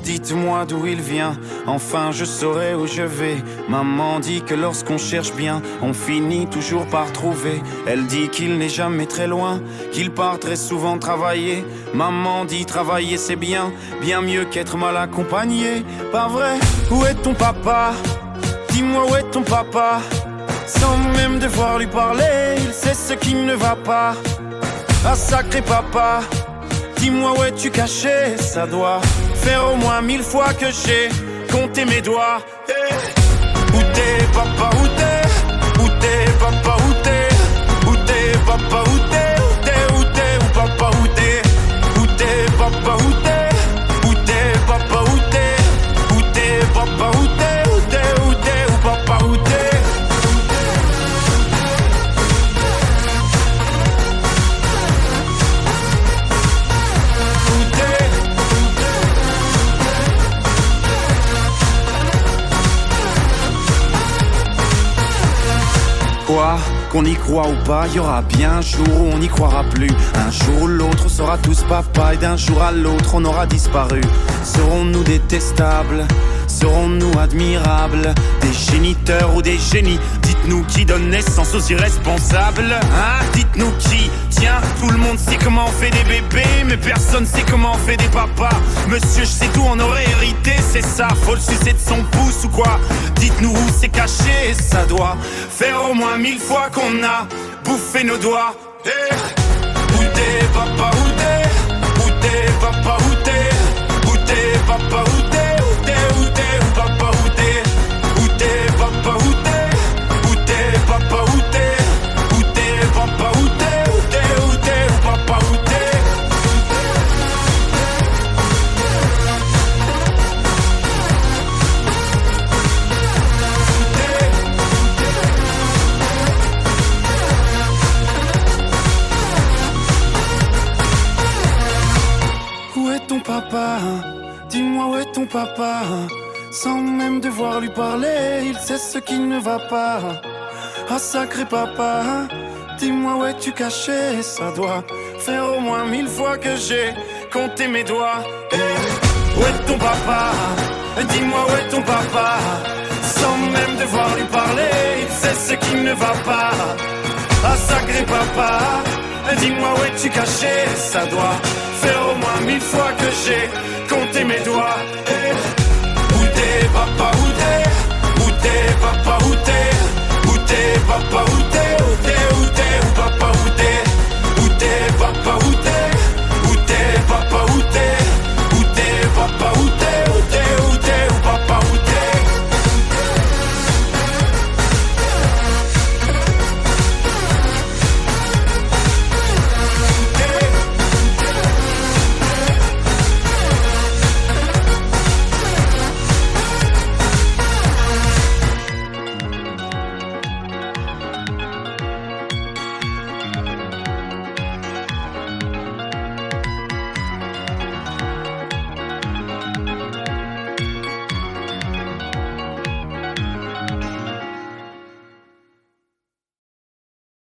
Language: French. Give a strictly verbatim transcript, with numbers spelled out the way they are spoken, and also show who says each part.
Speaker 1: dites-moi d'où il vient, enfin je saurai où je vais. Maman dit que lorsqu'on cherche bien, on finit toujours par trouver. Elle dit qu'il n'est jamais très loin, qu'il part très souvent travailler. Maman dit travailler c'est bien, bien mieux qu'être mal accompagné. Pas vrai? Où est ton papa? Dis-moi où est ton papa? Sans même devoir lui parler, il sait ce qui ne va pas. Ah sacré papa, dis-moi où es-tu caché? Ça doit faire au moins mille fois que j'ai compté mes doigts. Hey. Où t'es papa, où t'es? Où t'es papa, où t'es? Où t'es papa, où t'es? Où t'es, où t'es, où papa, où t'es? Où t'es papa, où t'es? Où t'es papa, où t'es? Où t'es papa, où t'es? Où t'es, où t'es, où papa, où t'es? Quoi? Qu'on y croit ou pas, y aura bien un jour où on n'y croira plus. Un jour ou l'autre on sera tous papa, et d'un jour à l'autre on aura disparu. Serons-nous détestables? Serons-nous admirables? Des géniteurs ou des génies? Dites-nous qui donne naissance aux irresponsables, hein? Dites-nous qui? Tiens, tout le monde sait comment on fait des bébés, mais personne sait comment on fait des papas. Monsieur, je sais tout, on aurait hérité, c'est ça. Faut le sucer de son pouce ou quoi? Dites-nous où c'est caché, ça doit faire au moins mille fois qu'on a bouffé nos doigts. Hey. Où t'es papa, où t'es? Où t'es papa, où t'es? Où t'es papa, où t'es? Où t'es, où t'es, où papa, où t'es? Où t'es papa, où t'es? Où t'es papa, où t'es? Où t'es papa, où t'es? Où t'es, où t'es, où papa, où t'es? Où est ton papa? Dis-moi où est ton papa? Sans même devoir lui parler, il sait ce qui ne va pas. Ah sacré papa, dis-moi où es-tu caché? Ça doit faire au moins mille fois que j'ai compté mes doigts. Hey. Où est ton papa? Dis-moi où est ton papa? Sans même devoir lui parler, il sait ce qui ne va pas. Ah sacré papa, dis-moi où es-tu caché? Ça doit faire au moins mille fois que j'ai compté mes doigts.